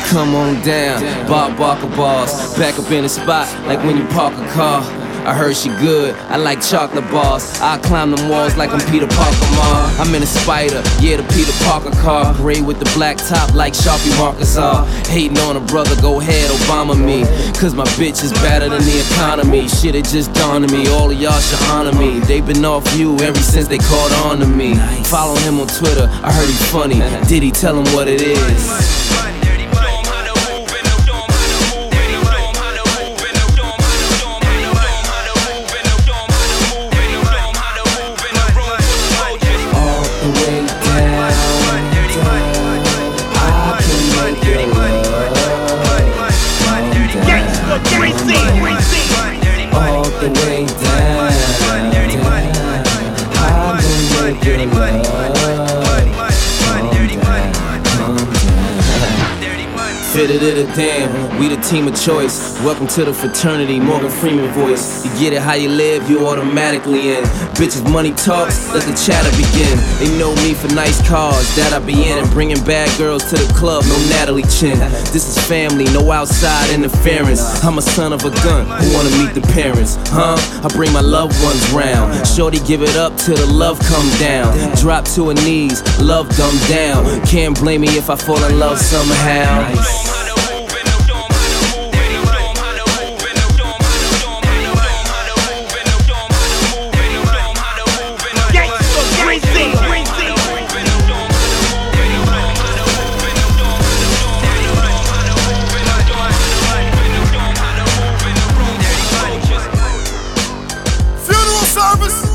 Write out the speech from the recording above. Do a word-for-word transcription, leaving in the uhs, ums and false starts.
come on down. Bob Barker boss, back up in the spot like when you park a car. I heard she good, I like chocolate bars. I climb them walls like I'm Peter Parker, ma. I'm in a Spider, yeah, the Peter Parker car. Gray with the black top like Sharpie markers are. Hating on a brother, go ahead, Obama me. Cause my bitch is better than the economy. Shit, it just dawned on me, all of y'all should honor me. They been off you ever since they caught on to me. Follow him on Twitter, I heard he funny. Did he tell him what it is? All the way down, I've been making love. Fitted it a damn, we the team of choice. Welcome to the fraternity, Morgan Freeman voice. You get it how you live, you automatically in. Bitches money talks, let the chatter begin. They know me for nice cars that I be in, and bringing bad girls to the club, no Natalie Chin. This is family, no outside interference. I'm a son of a gun, who wanna meet the parents, huh? I bring my loved ones round. Shorty give it up till the love come down. Drop to her knees, love dumbed down. Can't blame me if I fall in love somehow. Service.